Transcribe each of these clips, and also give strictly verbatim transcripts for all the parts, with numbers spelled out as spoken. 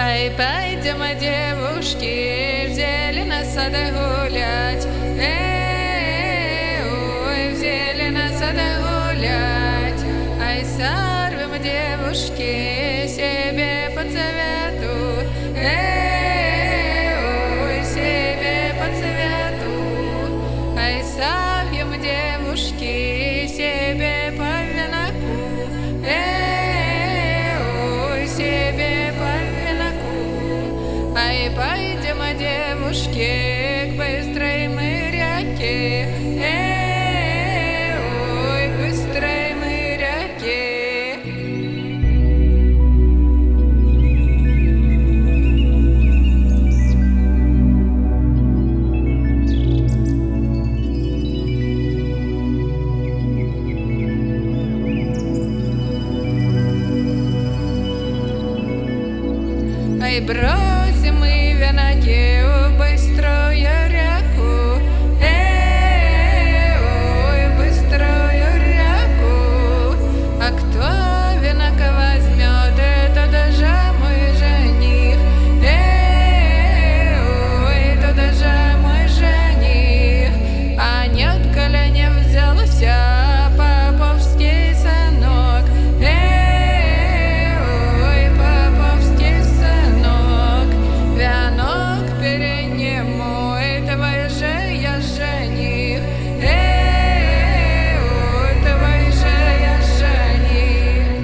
Ай, пойдем, девушки, в зеленый сад гулять. Эй, ой, в зеленый сад гулять. Ай, сорвем, девушки, себе по цвету. Эй, ой, себе по цвету. Ай, сорвем, девушки, себе по венаку. Эй, ой, себе по венаку. Ай, пойдем, девушки, к быстрой мы реке. Эй, ой, к быстрой мы реке. Ай, бросим мы венаки в быструю реку. Эй, ой, в быструю реку. А кто венака возьмет, это даже мой жених. Эй, ой, это даже мой жених. А нет, коли не взялся поповский сынок. Эй, ой, поповский сынок. Венок перенему, этого же я жених. Эй, ой, этого же я жених.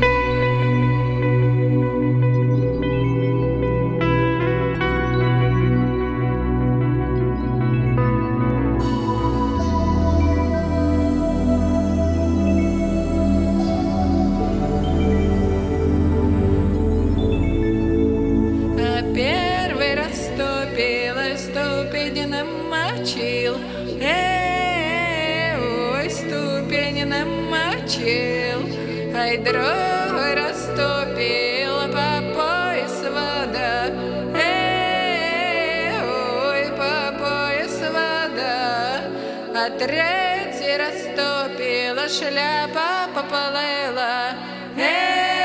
А первый раз ступила, ступень намочил. Эй, ой, ступень намочил. Ай, другой раз ступила, по пояс вода. Эй, ой, по пояс вода. А третий раз ступила, шляпа поплыла. Эй,